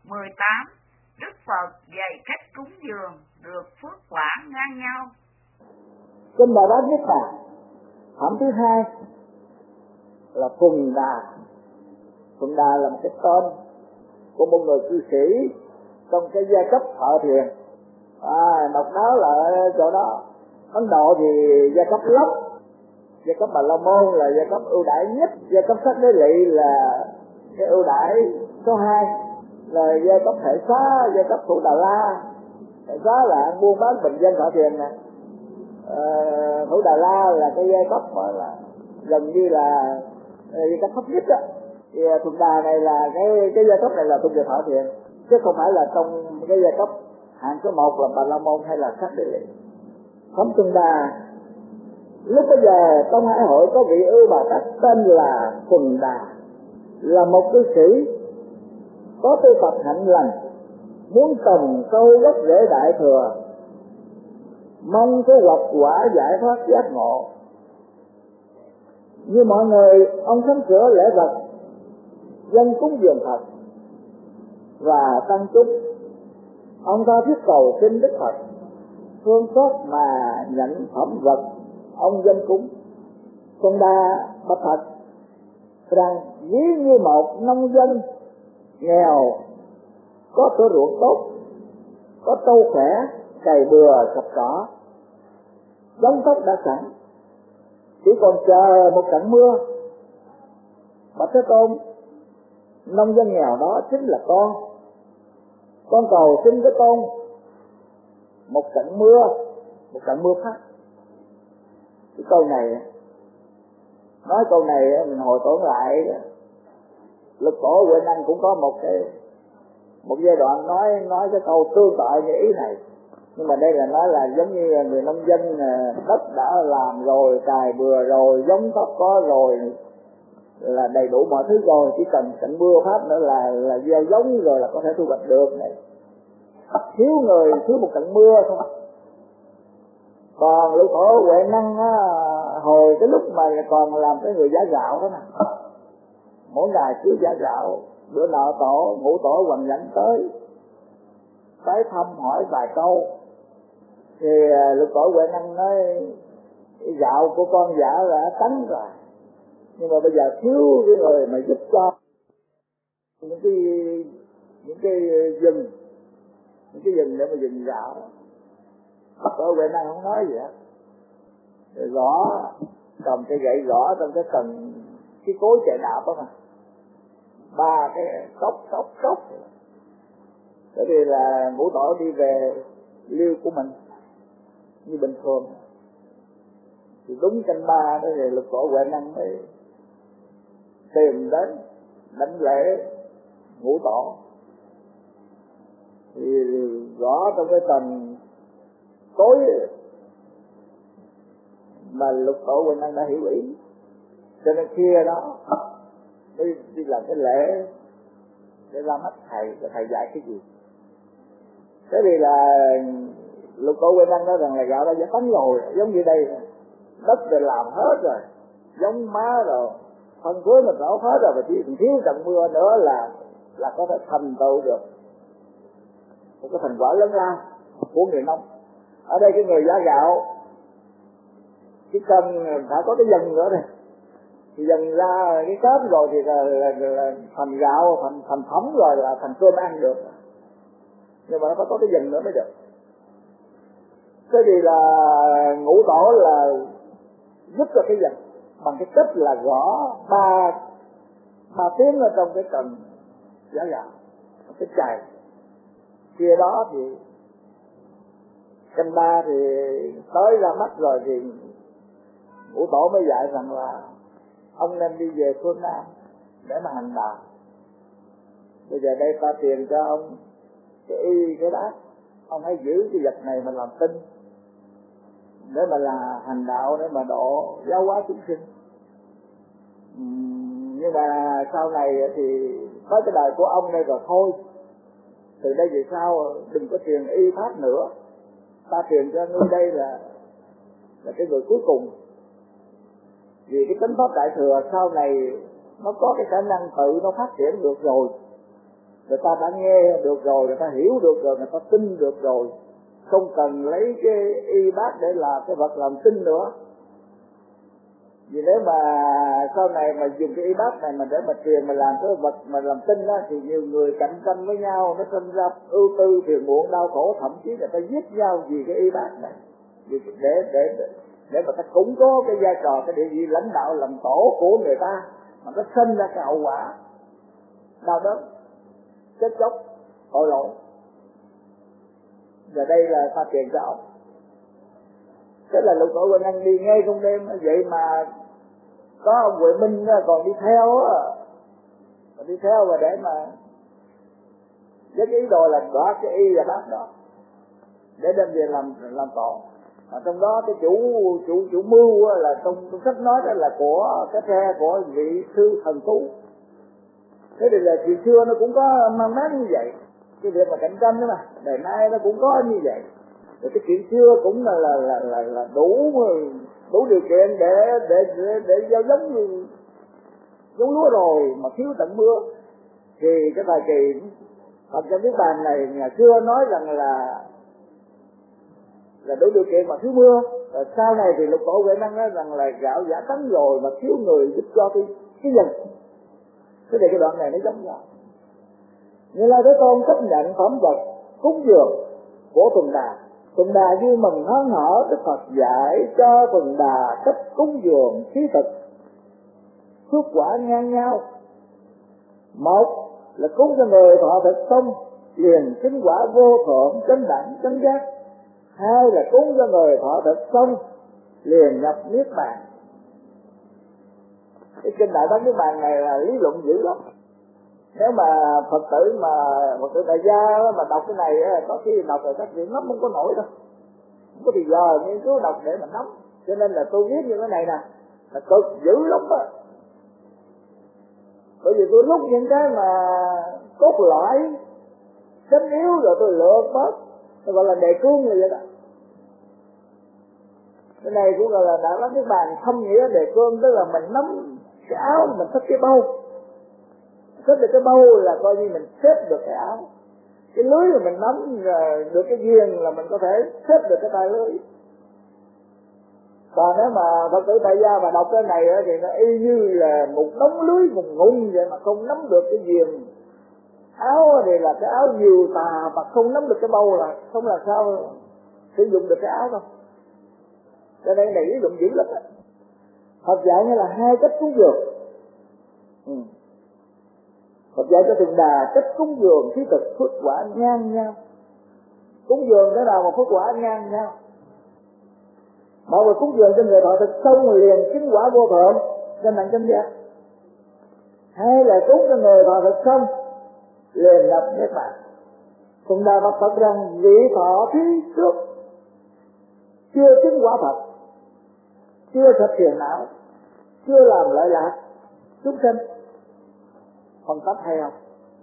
18. Đức Phật dạy cách cúng dường được phước quả ngang nhau. Kinh Bồ Tát Niết Bàn phẩm thứ 2 là Phùng Đà. Phùng Đà là một cái tên của một người cư sĩ trong cái giai cấp thợ thiền. Đọc đó là chỗ đó. Ấn Độ thì giai cấp Lốc, giai cấp Bà La Môn là giai cấp ưu đãi nhất, giai cấp Sắc Đế Lị là cái ưu đãi số 2, là giai cấp Hệ Xá, giai cấp Thủ Đà La. Hệ Xá là buôn bán bình dân thợ thiền nè. Thủ Đà La là cái giai cấp là gần như là giai cấp thấp nhất á. Thì Phùng Đà này là cái giai cấp này là thuộc về thợ thiền, chứ không phải là trong cái giai cấp hạng số 1 là Bà La Môn hay là Sắc Đế Lị. Phẩm Phùng Đà, lúc bây giờ trong Hải Hội có vị ưu Bà Tát tên là Phùng Đà, là một cư sĩ có tu tập hạnh lành, muốn trồng sâu gốc rễ đại thừa, mong có lộc quả giải thoát giác ngộ. Như mọi người, ông sắm sửa lễ vật, dân cúng dường Phật và tăng chúc. Ông ta thiết cầu xin Đức Phật phương pháp mà nhận phẩm vật ông dân cúng. Phùng Đà bạch Phật rằng ví như một nông dân nghèo có thửa ruộng tốt, có trâu khỏe, cày bừa sạch cỏ, giống tóc đã sẵn, chỉ còn chờ một trận mưa. Bạch Thế Tôn, nông dân nghèo đó chính là con cầu xin Thế Tôn một trận mưa phát. Cái câu này, nói câu này mình hồi tưởng lại Lục Tổ Huệ Năng cũng có một giai đoạn nói cái câu tương tự như ý này. Nhưng mà đây là nói là giống như là người nông dân đất đã làm rồi, cày bừa rồi, giống tóc có rồi, là đầy đủ mọi thứ rồi, chỉ cần trận mưa phát nữa là gieo giống rồi là có thể thu hoạch được này. Thiếu người, thiếu một trận mưa thôi. Còn Lục Tổ Huệ Năng hồi cái lúc mà còn làm cái người giá gạo đó nè, mỗi ngày cứ giá gạo, bữa nọ ngũ tổ Hoằng Nhẫn tới thăm hỏi vài câu, thì Lục Tổ Huệ Năng nói gạo của con giả đã tấn rồi, nhưng mà bây giờ thiếu cái người mà giúp cho những cái rừng để mà dừng gạo. Lục Tổ Huệ Năng không nói gì hết, rồi gõ cầm cái gậy gõ trong cái cần cái cối chạy đạp đó mà, 3 cái cốc. Bởi vì là ngũ tổ đi về liêu của mình như bình thường, thì đúng canh 3 đó thì Lục Tổ Huệ Năng mới tìm đến đảnh lễ ngũ tổ, thì gõ trong cái tầng tối mà Lục Tổ Huệ Năng đã hiểu ý, cho nên kia đó đi làm cái lễ để ra mắt thầy dạy cái gì. Thế thì là Lục Tổ Huệ Năng nói rằng là gạo đã giải tấn rồi, giống như đây đất để làm hết rồi, giống má rồi, phân phối mình đổ hết rồi, và chỉ thiếu trận mưa nữa là có thể thành tựu được một cái thành quả lớn lao của người nông. Ở đây cái người giá gạo chỉ cần phải có cái dần nữa này, thì dần ra cái cớp rồi thì là thành gạo, thành phẩm rồi, là thành cơm ăn được. Nhưng mà nó phải có cái dần nữa mới được. Thế thì là ngũ tổ là giúp cho cái dần bằng cái cách là gõ 3 tiếng ở trong cái cần giá gạo, cái chày. Kia đó thì canh 3 thì tới ra mắt rồi thì ngũ tổ mới dạy rằng là ông nên đi về phương Nam để mà hành đạo. Bây giờ đây ta tiền cho ông cái y cái bát, ông hãy giữ cái vật này mà làm tinh để mà là hành đạo, để mà độ giáo hóa chúng sinh. Nhưng mà sau này thì tới cái đời của ông đây rồi thôi, từ đây về sau đừng có truyền y pháp nữa, ta truyền cho ngươi đây là cái người cuối cùng. Vì cái tính pháp đại thừa sau này nó có cái khả năng tự nó phát triển được rồi ta ta đã nghe được rồi, người ta hiểu được rồi, người ta tin được rồi, không cần lấy cái y bát để là cái vật làm tin nữa. Vì nếu mà sau này mà dùng cái y bát này mà để mà truyền mà làm cái vật mà làm tin á, thì nhiều người cạnh tranh với nhau, nó sinh ra ưu tư, phiền muộn, đau khổ, thậm chí người ta giết nhau vì cái y bát này, để mà ta củng cố cái vai trò, cái địa vị lãnh đạo làm tổ của người ta, mà nó sinh ra cái hậu quả đau đớn, chết chóc, tội lỗi. Và đây là ta truyền cho ông. Thế là Lục Tổ Huệ Năng đi ngay trong đêm, vậy mà có ông Huệ Minh còn đi theo á, và để mà với cái ý đồ là đoạt cái y và bát đó để đem về làm tổ. Mà trong đó cái chủ mưu là trong sách nói đó là của cái tre của vị sư thần tú. Thế thì là chuyện xưa nó cũng có mang mát như vậy, cái việc mà cạnh tranh đó mà đời nay nó cũng có như vậy. Rồi cái chuyện xưa cũng là đủ điều kiện để gieo giống lúa rồi mà thiếu tận mưa. Thì cái thời kỳ Phật trong Niết Bàn này nhà xưa nói rằng là đủ điều kiện mà thiếu mưa. Rồi sau này thì Lục Tổ Huệ Năng nói rằng là gạo giả tấn rồi mà thiếu người giúp cho cái dân. Thế thì cái đoạn này nó giống nhau. Như là Thế Tôn chấp nhận phẩm vật cúng dường của Tuần Đà. Tuần Đà vui mừng hớn hở, Đức Phật dạy cho Tuần Đà cách cúng dường khí thực, phước quả ngang nhau. Một là cúng cho người thọ thực xong liền chứng quả vô thượng chánh đẳng chánh giác. Hai là cúng cho người thọ thực xong liền nhập niết bàn. Cái kinh Đại Bát Niết Bàn này là lý luận dữ lắm. Nếu mà Phật tử tại gia mà đọc cái này có khi đọc rồi các vị nắm không có nổi đâu, không có thì giờ nghiên cứu đọc để mà nắm. Cho nên là tôi viết như thế này nè là cực dữ lắm á. Bởi vì tôi lúc những cái mà cốt lõi chánh yếu rồi tôi lượt bớt, tôi gọi là đề cương là vậy đó. Cái này cũng gọi là Đại Bát Niết Bàn thâm nghĩa đề cương, tức là mình nắm cái áo mình thích cái bao. Xếp được cái bao là coi như mình xếp được cái áo. Cái lưới mà mình nắm được cái duyên là mình có thể xếp được cái tay lưới. Còn nếu mà Phật tử tại gia mà đọc cái này thì nó y như là một đống lưới ngùng vậy mà không nắm được cái duyên. Áo thì là cái áo nhiều tà mà không nắm được cái bao là không làm sao sử dụng được cái áo đâu. Cho nên này lý luận dữ lắm á. Phật dạy như là hai cách cúng dường. Phật dạy cho Tuần Đà cách cúng dường khí thực phước quả ngang nhau. Cúng dường thế nào mà phước quả ngang nhau? Mọi người cúng dường cho người thọ thực xong liền chứng quả vô thượng chánh đẳng chánh giác. Hay là cúng cho người thọ thực xong liền nhập niết bàn. Tuần Đà bạch Phật rằng vị thọ thí trước chưa chứng quả thật, chưa thật phiền não, chưa làm lợi lạc chúng sinh. Phân tích hay không?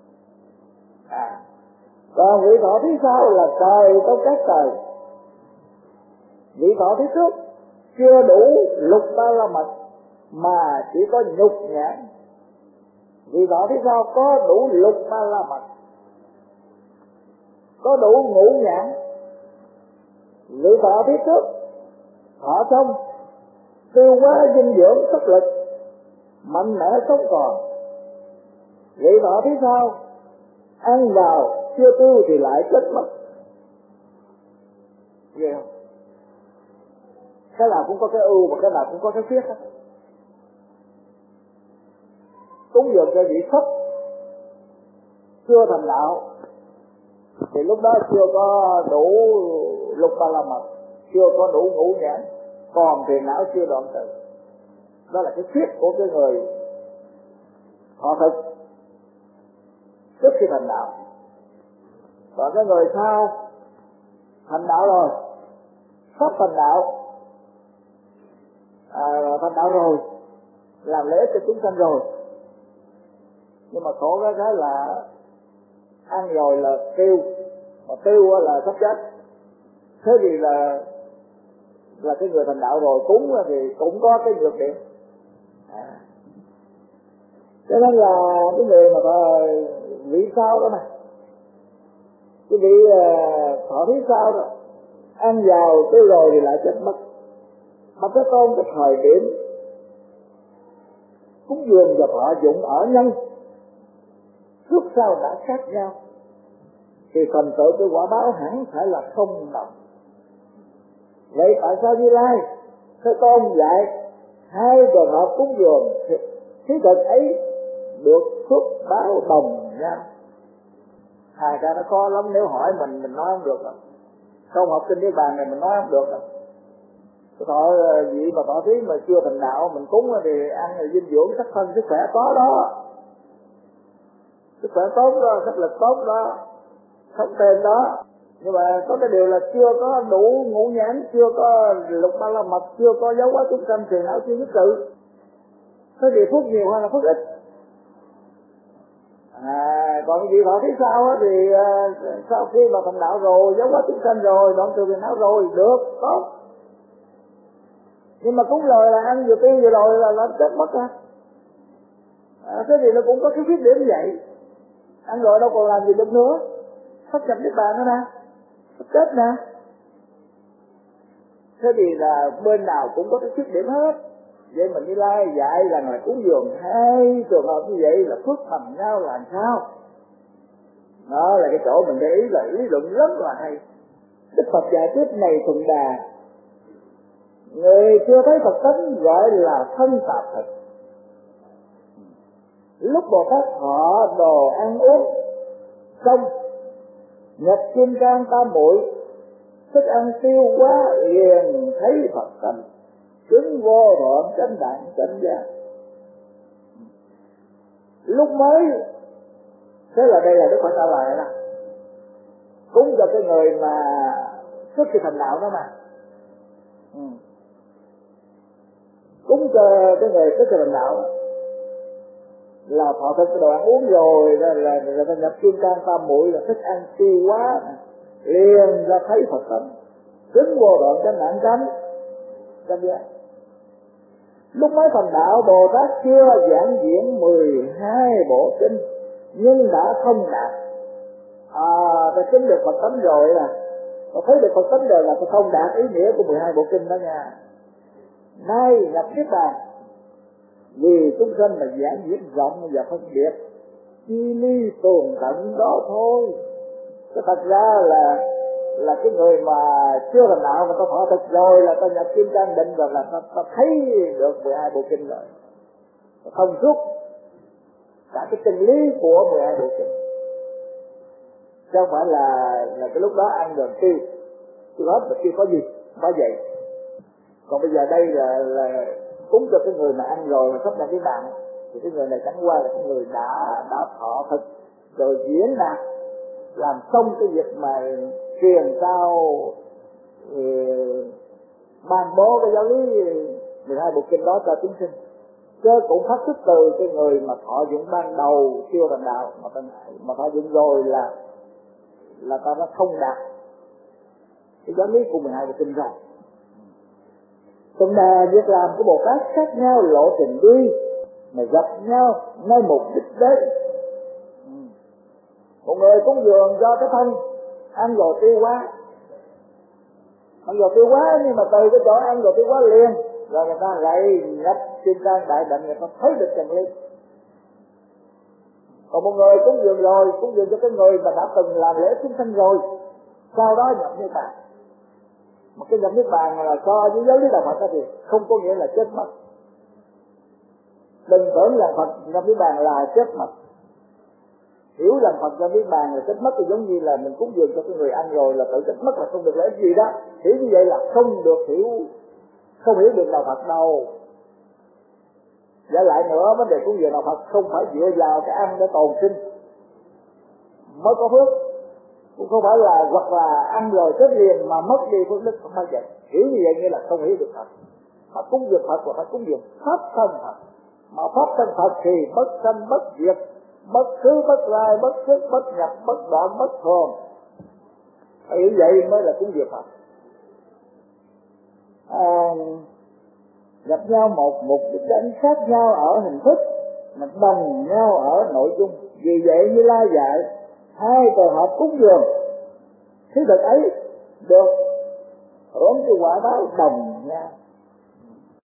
Còn vị thọ thứ sau là trời trong các trời. Vị thọ thứ trước chưa đủ lục ba la mật mà chỉ có nhục nhãn. Vị thọ thứ sau có đủ lục ba la mật, có đủ ngũ nhãn. Vị thọ thứ trước thọ xong tiêu hóa dinh dưỡng sức lực mạnh mẽ sống còn. Vị thọ phía sau ăn vào chưa tiêu thì lại chết mất. Ghê không? Cái nào cũng có cái ưu và cái nào cũng có cái khuyết đó. Cúng dường cho vị thấp chưa thành đạo thì lúc đó chưa có đủ lục ba la mật, chưa có đủ ngũ nhãn, còn phiền não chưa đoạn trừ. Đó là cái khuyết của cái người họ thực trước khi thành đạo. Còn cái người sau thành đạo rồi, sắp thành đạo, thành đạo rồi, làm lễ cho chúng sanh rồi, nhưng mà khổ cái là ăn rồi là tiêu, mà tiêu là sắp chết. Thế thì là cái người thành đạo rồi cúng thì cũng có cái nhược điểm. Cho nên là cái người mà vị sau đó mà Quý vị thọ thí sao đó, ăn vào tới rồi thì lại chết mất. Mà Thế Tôn cái thời điểm cúng dường và thọ dụng ở nhân trước sau đã khác nhau, thì thành tựu cái quả báo hẳn phải là không đồng. Vậy tại sao Như Lai Thế Tôn dạy hai trường hợp cúng dường thí thực ấy được phước báo đồng nhau? Hai cái nó khó lắm, nếu hỏi mình nói không được đâu. Không học kinh Niết Bàn này mình nói không được đâu. Thọ vị mà thọ thí mà chưa thành đạo mình cúng thì ăn thì dinh dưỡng sắc thân sức khỏe có đó, sức khỏe tốt đó, sức lực tốt đó, không tên đó, nhưng mà có cái điều là chưa có đủ ngũ nhãn, chưa có lục ba la mật, chưa có dấu hóa chúng sanh, phiền não chưa nhất tự. Thế thì phước nhiều hay là phước ít? Còn vị thọ thí sao á thì sau khi mà thành đạo rồi, dấu hóa chúng sanh rồi, đoạn trừ phiền não rồi, được, tốt. Nhưng mà cúng rồi là ăn vừa tiêu vừa rồi là chết mất á. Thế thì nó cũng có cái khuyết điểm như vậy. Ăn rồi đâu còn làm gì được nữa, sắp nhập Niết Bàn nữa nè, sắp chết nè. Thế thì là bên nào cũng có cái khuyết điểm hết. Vậy mình Như Lai dạy rằng là cúng dường hai trường hợp như vậy là phước bằng nhau là làm sao? Đó là cái chỗ mình để ý, là lý luận rất là hay. Đức Phật dạy tiếp này Thuận Đà: người chưa thấy Phật tánh gọi là thân tạp thực. Lúc Bồ Tát thọ đồ ăn uống xong, nhập kim cang tam muội, thức ăn tiêu hóa liền thấy Phật tánh, chứng vô thượng chánh đẳng chánh giác. Lúc mới thế là đây là Đức Phật trả lời đó, cúng cho cái người mà trước khi thành đạo đó mà. Cúng cho cái người trước khi thành đạo là thọ thực cái đồ ăn uống rồi là ta nhập kim cang tam muội, là thức ăn tiêu hóa liền ra thấy Phật tánh, chứng vô thượng chánh đẳng chánh giác. Lúc mới thành đạo, Bồ Tát chưa giảng diễn 12 bộ kinh nhưng đã thông đạt. Ta chứng được Phật tánh rồi là ta thấy được Phật tánh rồi là ta thông đạt ý nghĩa của 12 bộ kinh đó nha. Nay nhập Niết Bàn vì chúng sanh là giảng diễn rộng và phân biệt, chi ly tường tận đó thôi. Cái thật ra là cái người mà chưa thành đạo mà ta thọ thực rồi là ta nhập kim cang định rồi là ta thấy được 12 bộ kinh rồi, ta thông suốt cả cái chân lý của 12 bộ kinh, chứ không phải là cái lúc đó ăn rồi tiêu hết và chưa có gì có vậy. Còn bây giờ đây là cúng cho cái người mà ăn rồi mà sắp nhập Niết Bàn, thì cái người này chẳng qua là cái người đã thọ thực rồi diễn đạt làm xong cái việc mà truyền giao ban bố cái giáo lý 12 bộ kinh đó cho chúng sinh, chứ cũng phát xuất từ cái người mà thọ dụng ban đầu chưa thành đạo, mà thọ dụng rồi là ta đã không đạt cái giáo lý của 12 bộ kinh rồi. Thuận Đà việc làm của Bồ Tát khác nhau lộ trình đi mà gặp nhau ngay mục đích đấy. Một người cúng dường cho cái thân ăn rồi tiêu hóa, nhưng mà từ cái chỗ ăn rồi tiêu hóa liền rồi người ta lại nhập kim cang đại định, người ta thấy được chân lý. Còn một người cúng dường rồi, cúng dường cho cái người mà đã từng làm lễ chúng sanh rồi, sau đó nhập Niết Bàn. Một cái nhập Niết Bàn là so với giáo lý đạo Phật thì không có nghĩa là chết mất. Đừng tưởng là Phật nhập Niết Bàn là chết mất. Hiểu rằng Phật nhập Niết Bàn là chết mất thì giống như là mình cúng dường cho cái người ăn rồi là tự chết mất, là không được lễ gì đó. Hiểu như vậy là không hiểu được đạo Phật đâu. Và lại nữa, vấn đề cúng dường đạo Phật không phải dựa vào cái ăn để tồn sinh mới có phước, cũng không phải là hoặc là ăn rồi chết liền mà mất đi phước đức, không phải vậy. Hiểu như vậy nghĩa là không hiểu được Phật. Mà cúng dường Phật và phải cúng dường pháp thân Phật, mà pháp thân Phật thì bất sanh bất diệt, bất khứ bất lai, bất xuất bất nhập, bất đoạn bất thường. Phải hiểu vậy mới là cúng dường Phật. Gặp nhau một mục đích đánh khác nhau ở hình thức mà đồng nhau ở nội dung. Vì vậy Như Lai dạy hai trường hợp cúng dường Thế thực ấy được hưởng cái quả báo đồng nhau,